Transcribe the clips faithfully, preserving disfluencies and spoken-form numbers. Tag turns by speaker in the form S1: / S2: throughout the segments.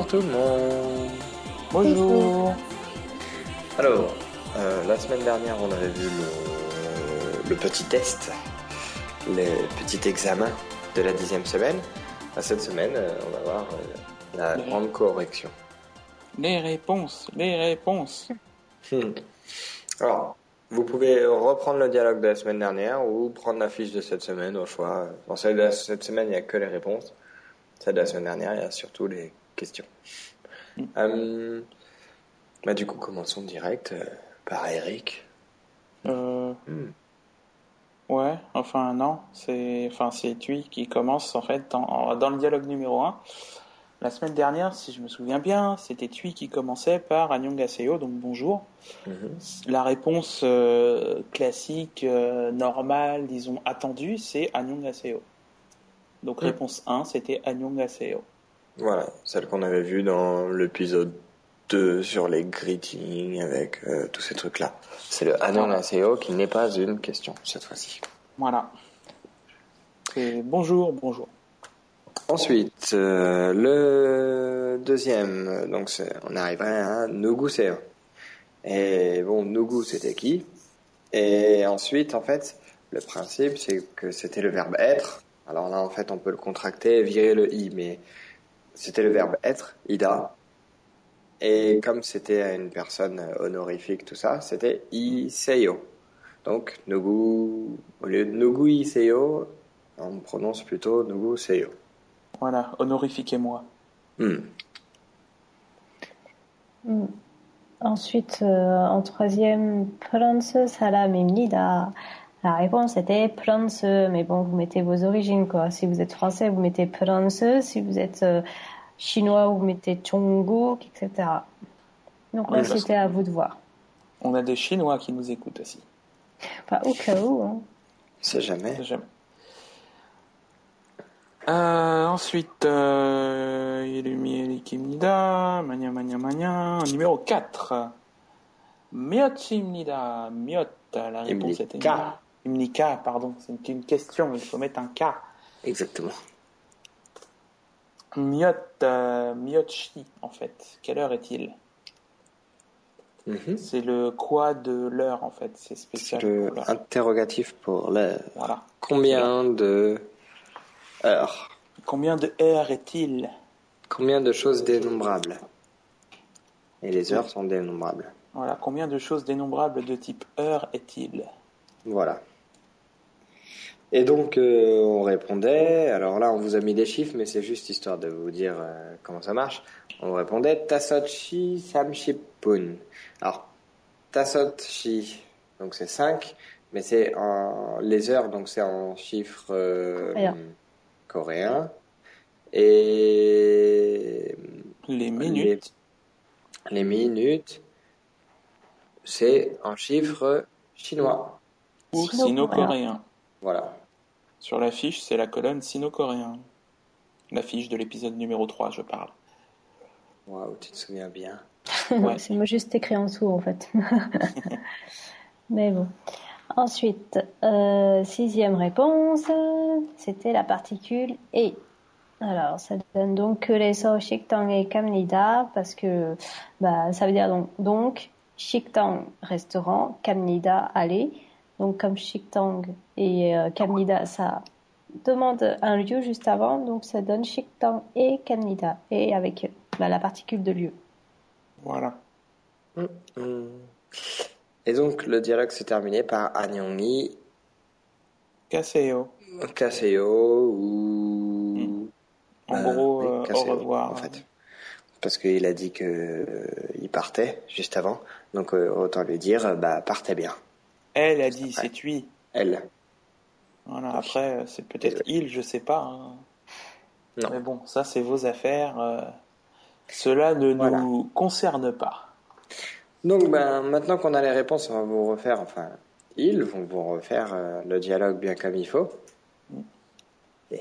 S1: tout le monde.
S2: Bonjour.
S1: Alors, euh, la semaine dernière, on avait vu le, le petit test, les petits examens de la dixième semaine. Cette semaine, on va voir la
S2: les...
S1: grande correction.
S2: Les réponses, les réponses.
S1: Hmm. Alors, vous pouvez reprendre le dialogue de la semaine dernière ou prendre la fiche de cette semaine au choix. Dans celle de cette semaine, il n'y a que les réponses. Celle de la semaine dernière, il y a surtout les questions. Mm. Euh, bah, du coup, commençons direct euh, par Eric.
S2: Euh... Mm. Ouais, enfin non, c'est, enfin c'est Tui qui commence en fait dans, dans le dialogue numéro un. La semaine dernière, si je me souviens bien, c'était Tui qui commençait par Annyeonghaseyo, donc bonjour. Mm-hmm. La réponse euh, classique, euh, normale, disons attendue, c'est Annyeonghaseyo. Donc mm. réponse un, c'était Annyeonghaseyo.
S1: Voilà, celle qu'on avait vue dans l'épisode deux sur les greetings avec euh, tous ces trucs-là. C'est le Annyeonghaseyo qui n'est pas une question cette fois-ci.
S2: Voilà. C'est bonjour, bonjour.
S1: Ensuite, euh, le deuxième, donc c'est, on arriverait à Nuguseo. Et bon, Nugu c'était qui? Et ensuite, en fait, le principe c'est que c'était le verbe être. Alors là, en fait, on peut le contracter et virer le i, mais c'était le verbe être, ida. Et comme c'était une personne honorifique, tout ça, c'était iseyo. Donc, Nugu, au lieu de Nugu iseyo, on prononce plutôt Nugu seyo.
S2: Voilà, honorifiquez-moi.
S1: Hmm.
S3: Hmm. Ensuite, euh, en troisième, 프랑스 사람입니다. La réponse était France, mais bon, vous mettez vos origines, quoi. Si vous êtes français, vous mettez France. Si vous êtes euh, chinois, vous mettez Chongguk, et cetera. Donc là, c'était à vous de voir.
S2: On a des Chinois qui nous écoutent aussi.
S3: Pas au cas où, hein.
S1: C'est jamais.
S2: C'est jamais. Euh, ensuite, euh, Irumi Erikimnida, Mania Mania Mania, numéro quatre. Miotchimnida, Miot, la réponse était
S1: Imnika.
S2: Imnika, pardon, c'est une question, il faut mettre un K.
S1: Exactement.
S2: Miot, euh, Miotchi, en fait. Quelle heure est-il?
S1: Mm-hmm.
S2: C'est le quoi de l'heure, en fait, c'est spécial.
S1: C'est le pour interrogatif pour l'heure.
S2: Voilà.
S1: Combien de heures?
S2: Combien de heures est-il?
S1: Combien de choses dénombrables? Et les heures sont dénombrables.
S2: Voilà, combien de choses dénombrables de type heure est-il?
S1: Voilà. Et donc, euh, on répondait, alors là, on vous a mis des chiffres, mais c'est juste histoire de vous dire euh, comment ça marche. On répondait Tasotchi Samshipun. Alors, Tasotchi, donc c'est cinq, mais c'est en les heures, donc c'est en chiffres euh, coréens. Et
S2: les minutes.
S1: Les, les minutes, c'est en chiffres chinois.
S2: Ou sino-coréen.
S1: Voilà.
S2: Sur la fiche, c'est la colonne sino-coréen. La fiche de l'épisode numéro trois, je parle.
S1: Waouh, tu te souviens bien.
S3: Ouais. C'est moi juste écrit en dessous, en fait. Mais bon. Ensuite, euh, sixième réponse, c'était la particule et. Alors, ça donne donc 그래서 식당에 갑니다 parce que bah ça veut dire donc donc 식당 restaurant, 갑니다 aller. Donc comme 식당 et euh, 갑니다 ça demande un lieu juste avant, donc ça donne 식당 et 갑니다 et avec bah, la particule de lieu.
S2: Voilà.
S1: Mmh. Et donc le dialogue s'est terminé par Annyeongni
S2: Kaseo.
S1: Kaseo ou
S2: mmh. En euh, gros, oui, euh, au revoir.
S1: En fait. Parce qu'il a dit que euh, il partait juste avant, donc euh, autant lui dire, bah partez bien.
S2: Elle a dit, c'est lui.
S1: Elle.
S2: Voilà. Donc, après, c'est peut-être oui. il, je sais pas. Hein.
S1: Non.
S2: Mais bon, ça c'est vos affaires. Euh, cela ne voilà. nous concerne pas.
S1: Donc, ben maintenant qu'on a les réponses, on va vous refaire, enfin, ils vont vous refaire euh, le dialogue bien comme il faut. Mm.
S3: Et...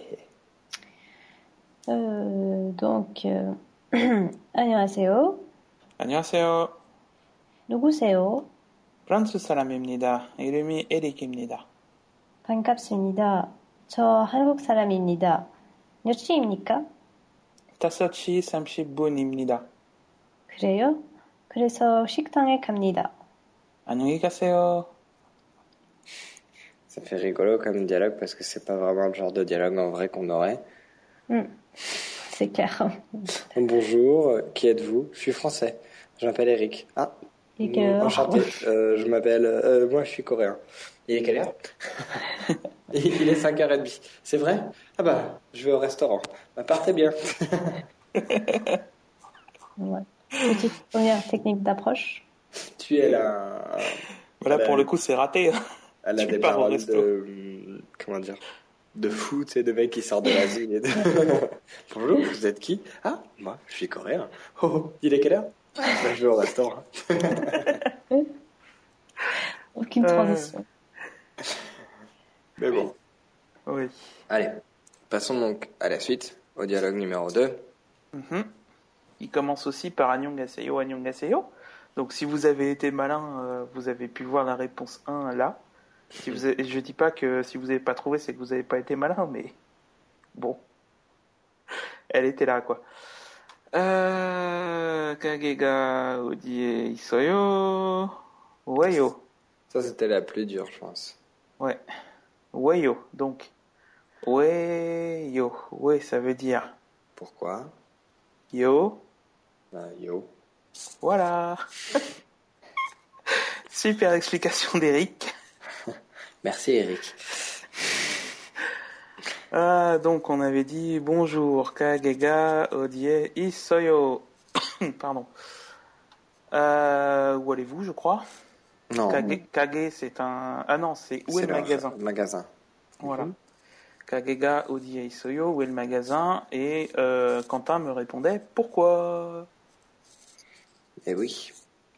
S3: Euh, donc, euh, 안녕하세요.
S2: 안녕하세요.
S3: 누구세요?
S2: 프랑스 사람입니다. 이름이 에릭입니다.
S3: 반갑습니다. 저 한국 사람입니다. 몇 시입니까?
S2: 다섯 시 삼십 분입니다.
S3: 그래요? 그래서 식당에 갑니다.
S2: 안녕히 가세요.
S1: Ça fait rigolo comme dialogue parce que c'est pas vraiment le genre de dialogue en vrai qu'on aurait.
S3: Mm. C'est clair.
S1: Bonjour, qui êtes-vous? Je suis français. Je m'appelle Eric. Ah,
S3: Et quelle heure?
S1: enchanté. Euh, je m'appelle... Euh, moi, je suis coréen. Il est quelle heure? Il est cinq heures trente. C'est vrai? Ah bah, je vais au restaurant. Bah, partez bien.
S3: Ouais. Petite première technique d'approche.
S1: Tu es là...
S2: Voilà, pour le coup, c'est raté.
S1: Elle a
S2: Tu
S1: des
S2: pars au
S1: paroles
S2: resto.
S1: de... Comment dire? De fou, tu sais, de mecs qui sortent de l'asile et de... Bonjour, vous êtes qui? Ah, moi, je suis coréen. Oh, oh, il est quelle heure? Bah, je vais au restaurant.
S3: Aucune transition.
S1: Euh... Mais bon.
S2: Oui.
S1: Allez, passons donc à la suite, au dialogue numéro deux.
S2: Mm-hmm. Il commence aussi par Annyeonghaseyo, Annyeonghaseyo. Donc si vous avez été malin, euh, vous avez pu voir la réponse un là. Si vous avez... Je dis pas que si vous n'avez pas trouvé, c'est que vous n'avez pas été malin, mais bon. Elle était là, quoi. Euh... Kagega odie isoyo. Weyo.
S1: Ça, c'était la plus dure, je pense.
S2: Ouais. Weyo, donc. Weyo. Ouais, ça veut dire.
S1: Pourquoi?
S2: Yo.
S1: Ah, yo.
S2: Voilà. Super explication d'Eric.
S1: Merci, Eric.
S2: Ah, donc on avait dit bonjour, Kagega odie isoyo. Pardon. Euh, où allez-vous, je crois?
S1: Non.
S2: Kage, Kage, c'est un... Ah non, c'est où est le magasin?
S1: magasin.
S2: Voilà.
S1: Mm-hmm.
S2: Kagega odie isoyo, où est le magasin? Et euh, Quentin me répondait pourquoi?
S1: Eh oui.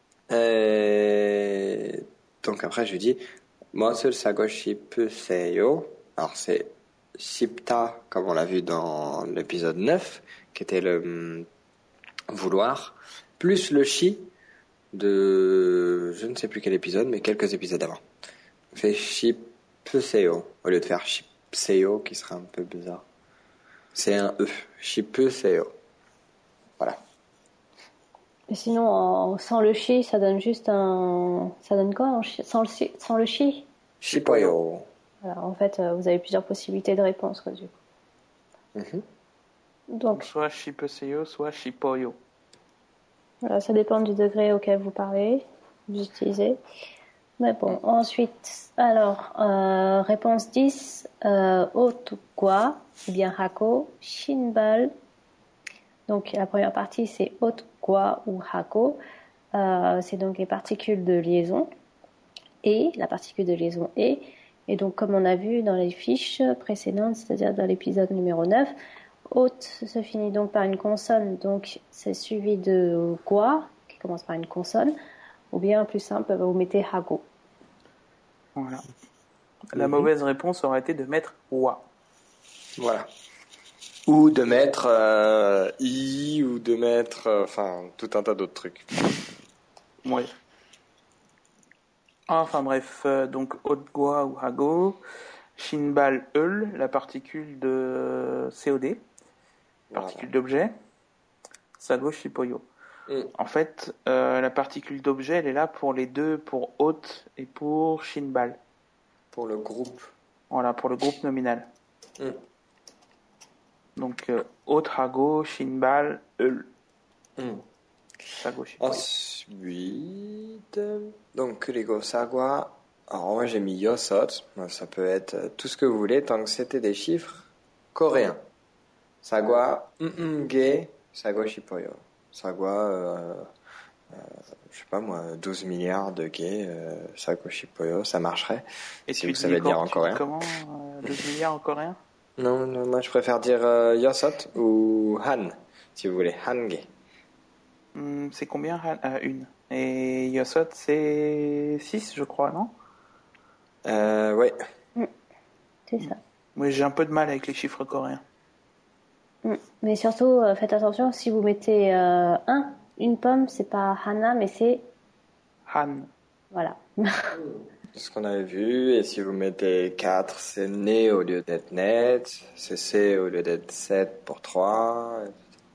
S1: Et... Donc après, je lui dis, Mosul Sagoshi Puseyo. Alors c'est Shipta, comme on l'a vu dans l'épisode neuf, qui était le hum, vouloir, plus le Shi de je ne sais plus quel épisode, mais quelques épisodes avant. On fait Shipseyo, au lieu de faire Shipseyo, qui serait un peu bizarre. C'est un E. Shipseyo. Voilà.
S3: Et sinon, en- sans le chi, ça donne juste un... Ça donne quoi en chi- sans, le, chi- sans le chi?
S1: Shipoyo.
S3: Voilà, en fait, euh, vous avez plusieurs possibilités de réponse, quoi, du coup.
S1: Mm-hmm.
S2: Donc
S3: Donc,
S2: soit Shipeseyo, soit Shipoyo.
S3: voilà, ça dépend du degré auquel vous parlez, vous utilisez. Mais bon, ensuite, alors, euh, réponse dix, euh, Otukwa, ou bien Hako, Shinbal. Donc, la première partie, c'est Otukwa ou Hako. Euh, c'est donc les particules de liaison. Et, la particule de liaison et. Et donc, comme on a vu dans les fiches précédentes, c'est-à-dire dans l'épisode numéro neuf, Haute se finit donc par une consonne, donc c'est suivi de Gwa, qui commence par une consonne, ou bien plus simple, vous mettez Hago.
S2: Voilà. La mm-hmm. mauvaise réponse aurait été de mettre Wa.
S1: Voilà. Ou de mettre euh, I, ou de mettre, euh, enfin, tout un tas d'autres trucs.
S2: Ouais. Enfin bref, euh, donc Haute-Gwa ou Hago, Shinbal Eul, la particule de C O D, particule voilà. d'objet, Sago Shipoyo. Mm. En fait, euh, la particule d'objet, elle est là pour les deux, pour Haute et pour Shinbal.
S1: Pour le groupe.
S2: Voilà, pour le groupe nominal. Mm. Donc, euh, Haute, Hago, Shinbal, Eul. Mm. Sago Shipoyo.
S1: Ensuite, donc Kurigo Sagwa. Alors moi j'ai mis Yosot, ça peut être tout ce que vous voulez tant que c'était des chiffres coréens. Sagwa, Ge, Sagwa Shipoyo. Sagwa, euh, euh, je sais pas moi, douze milliards de Ge, euh, Sagwa Shipoyo, ça marcherait.
S2: Et
S1: si
S2: tu
S1: vous savez dire en coréen.
S2: Comment euh, douze milliards en coréen?
S1: Non, non, moi je préfère dire euh, Yosot ou Han, si vous voulez, Hange.
S2: Hum, c'est combien euh, une? Et Yosot, c'est six, je crois, non?
S1: Euh, ouais.
S3: Mmh. C'est ça.
S2: Moi, j'ai un peu de mal avec les chiffres coréens.
S3: Mmh. Mais surtout, euh, faites attention, si vous mettez euh, un, une pomme, c'est pas Hana, mais c'est...
S2: Han.
S3: Voilà.
S1: C'est ce qu'on avait vu. Et si vous mettez quatre, c'est né au lieu d'être net. C'est C au lieu d'être sept pour trois.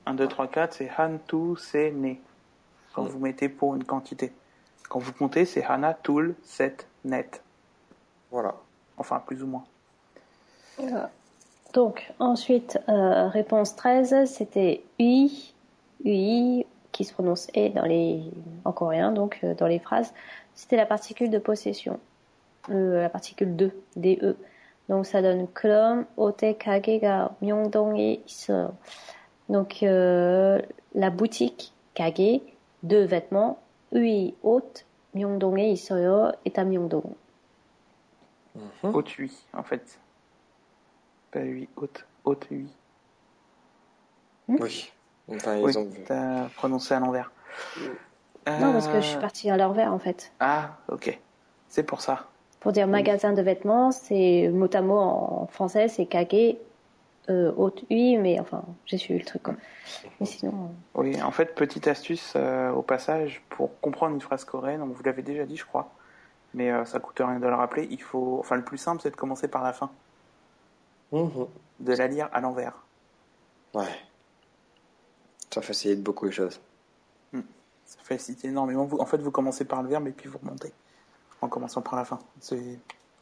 S2: un, deux, trois, quatre, c'est han, tu, se, ne. Quand mm. vous mettez pour une quantité. Quand vous comptez, c'est hana, tul, set, net.
S1: Voilà.
S2: Enfin, plus ou moins.
S3: Voilà. Donc, ensuite, euh, réponse treize, c'était ui, ui, qui se prononce e dans les, en coréen, donc euh, dans les phrases. C'était la particule de possession, euh, la particule de, de. Donc, ça donne 그럼 옷의 가게가 명동에 있어요. Donc, euh, la boutique 가게 de vêtements, ui, 옷, 명동에 있어요, est à Myeongdong.
S2: Mm-hmm. Haute ui, en fait. Pas ui, haute, haute ui.
S1: Hmm? Oui. Enfin, ils
S2: oui,
S1: ont vu.
S2: T'as prononcé à l'envers.
S3: Non, euh... parce que je suis partie à l'envers, en fait.
S2: Ah, ok. C'est pour ça.
S3: Pour dire magasin oui. de vêtements, c'est mot à mot en français, c'est kage, euh, haute ui, mais enfin, j'ai suivi le truc, quoi. Mais sinon. Euh...
S2: Oui, en fait, petite astuce euh, au passage, pour comprendre une phrase coréenne, on vous l'avait déjà dit, je crois, mais euh, ça coûte rien de le rappeler, il faut. Enfin, le plus simple, c'est de commencer par la fin.
S1: Mmh.
S2: De la lire à l'envers.
S1: Ouais. Ça facilite beaucoup les choses.
S2: Mmh. Ça facilite énormément. Vous, en fait, vous commencez par le verbe et puis vous remontez. En commençant par la fin. C'est...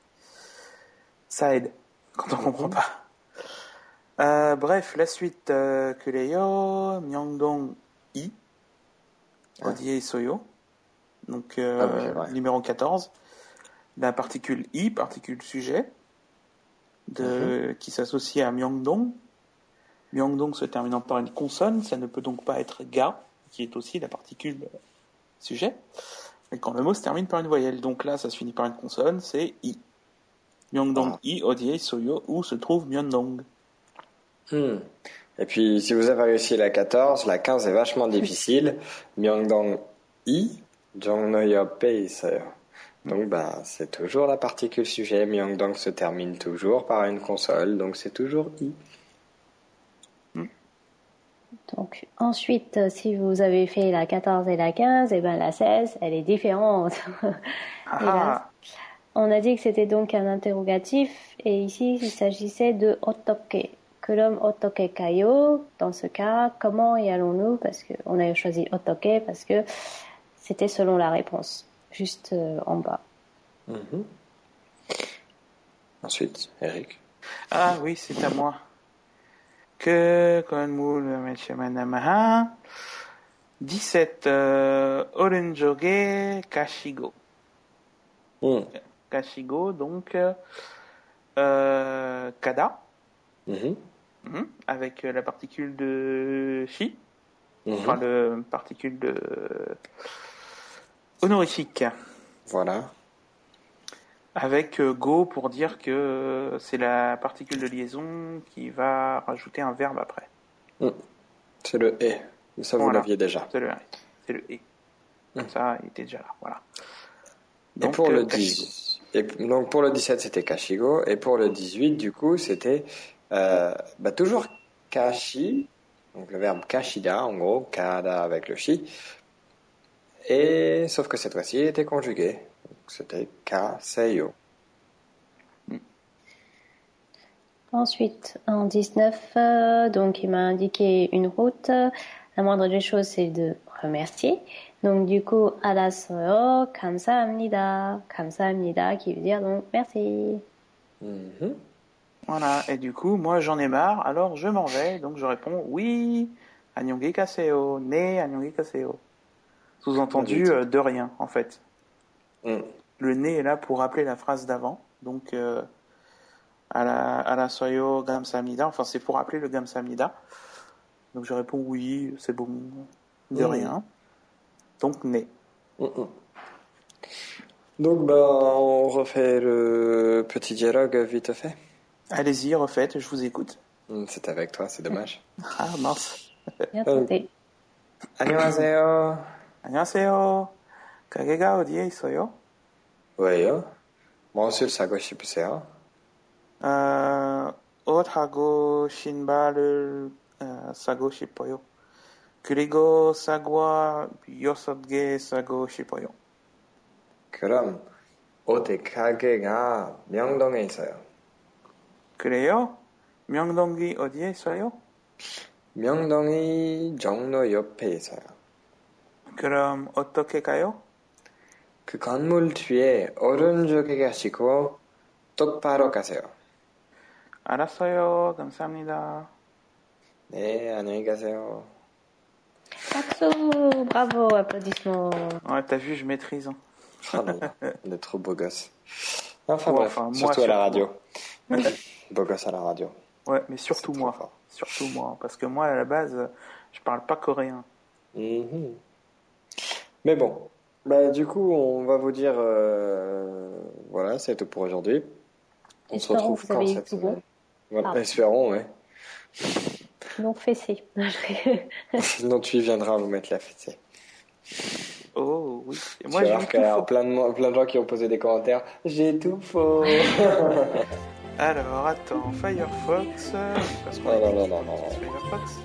S2: Ça aide quand on ne mmh. comprend pas. Euh, bref, la suite. Euh, Kureyo, Myeongdong I, ah. Odie Soyo. Donc, euh, ah oui, numéro quatorze. La particule I, particule sujet, de, mmh. qui s'associe à Myeongdong. Myeongdong se terminant par une consonne, ça ne peut donc pas être ga, qui est aussi la particule sujet. Et quand le mot se termine par une voyelle, donc là, ça se finit par une consonne, c'est I. Myeongdong ah. I, Odie Soyo, où se trouve Myeongdong.
S1: Hmm. Et puis, si vous avez réussi la quatorze, la quinze est vachement difficile. Myeongdong I, Jongnoyo Pei Seyo. Donc, bah, c'est toujours la particule sujet. Myeongdong se termine toujours par une consonne, donc c'est toujours I.
S3: Hmm. Donc, ensuite, si vous avez fait la quatorze et la quinze, et ben la seize, elle est différente.
S2: Ah.
S3: On a dit que c'était donc un interrogatif, et ici, il s'agissait de 어떻게. 그럼 어떻게까요? Dans ce cas, comment y allons-nous? Parce que on a choisi 어떻게 parce que c'était selon la réponse, juste euh, en bas.
S1: Mm-hmm. Ensuite, Eric.
S2: Ah oui, c'est à moi. Que konmul mechemanamaha. dix-sept. Euh, Orenjoge kashigo.
S1: Mm.
S2: Kashigo, donc euh, kada.
S1: Mm-hmm.
S2: Mmh, avec la particule de shi, mmh. enfin la particule de honorifique.
S1: Voilà.
S2: Avec euh, go pour dire que euh, c'est la particule de liaison qui va rajouter un verbe après.
S1: Mmh. C'est le et. Mais ça, voilà. Vous l'aviez déjà.
S2: C'est le, c'est le et. Comme mmh. ça, il était déjà là. Voilà.
S1: Donc, et pour euh, le dix, et donc pour le dix-sept, c'était kashigo. Et pour le dix-huit, du coup, c'était Euh, bah toujours kashi, donc le verbe kashida, en gros, kada avec le shi, et sauf que cette fois-ci il était conjugué, donc c'était kaseyo.
S3: Ensuite, en dix-neuf, euh, donc il m'a indiqué une route. La moindre des choses, c'est de remercier. Donc du coup, 알았어요, 감사합니다, 감사합니다, qui veut dire donc merci.
S1: Mm-hmm.
S2: Voilà, et du coup, moi j'en ai marre, alors je m'en vais, donc je réponds oui, annyeonghi kaseo, ne annyeonghi kaseo. Sous-entendu euh, de rien, en fait.
S1: Mm.
S2: Le ne est là pour rappeler la phrase d'avant, donc euh, à la, à la soyo gamsamnida, enfin c'est pour rappeler le gamsamnida. Donc je réponds oui, c'est bon, de mm. rien. Donc ne.
S1: Mm-mm. Donc bah, on refait le petit dialogue vite fait.
S2: Allez-y, refaites, je vous écoute.
S1: C'est avec toi, c'est dommage.
S2: Ah, mince.
S3: Bien tenté.
S1: 안녕하세요.
S2: 안녕하세요. 가게가 어디에 있어요?
S1: 왜요? 무엇을 사고 싶으세요?
S2: 어, 옷하고 신발을 어, 사고 싶어요. 그리고 사과 여섯 개 사고 싶어요.
S1: 그럼 옷의 가게가 명동에 있어요.
S2: 그래요? 명동이 어디에 있어요?
S1: 명동이 종로 옆에 있어요.
S2: 그럼 어떻게 가요?
S1: 그 건물 뒤에 오른쪽에 가시고 똑바로 가세요.
S2: 알았어요. 감사합니다.
S1: 네, 안녕히 가세요.
S3: 박수, bravo, applaudissements.
S2: Ouais, t'as vu, je maîtrise. Hein.
S1: Ah non, on est trop beau gosse. Enfin
S2: Ouais,
S1: bref,
S2: enfin, moi,
S1: surtout à la
S2: surtout.
S1: radio. Beau gosse à la radio.
S2: Ouais, mais surtout
S1: C'est
S2: moi.
S1: trop fort.
S2: Surtout moi. Parce que moi, à la base, je parle pas coréen.
S1: Mhm. Mais bon, bah, du coup, on va vous dire, euh, voilà, c'est tout pour aujourd'hui. On se
S3: Espérons
S1: retrouve
S3: que vous
S1: quand
S3: avez eu
S1: cette
S3: tout
S1: semaine
S3: bon.
S1: Voilà,
S3: Ah.
S1: espérons, ouais.
S3: Donc fessé.
S1: Sinon, tu y viendras vous mettre la fessée.
S2: Oh, oui. Et
S1: Tu
S2: moi,
S1: vas
S2: j'ai
S1: voir
S2: eu
S1: qu'il y
S2: tout
S1: a
S2: faux.
S1: plein de, mo- plein de gens qui ont posé des commentaires. J'ai tout faux.
S2: Alors, attends, Firefox. euh, Parce qu'on
S1: Oh
S2: a
S1: là
S2: dit
S1: là
S2: qu'il
S1: là
S2: faut
S1: là
S2: utiliser
S1: là.
S2: Firefox.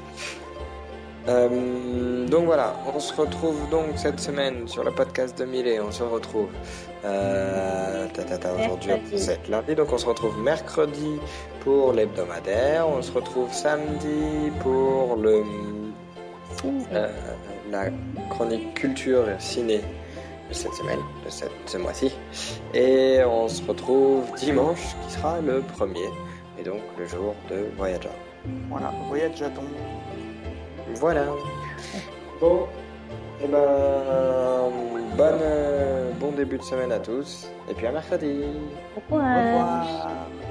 S1: Euh, donc voilà, on se retrouve donc cette semaine sur le podcast de Millet. On se retrouve euh, tata, aujourd'hui,
S3: Mercredi.
S1: c'est lundi, donc on se retrouve mercredi pour l'hebdomadaire. On se retrouve samedi pour le euh, la chronique culture et ciné de cette semaine, de cette, ce mois-ci. Et on se retrouve dimanche, qui sera le premier, et donc le jour de Voyager.
S2: Voilà, voyage Jaton.
S1: Voilà. Bon, et ben, bonne, euh, bon début de semaine à tous, et puis à mercredi.
S3: Au
S2: Au
S3: revoir.
S2: revoir.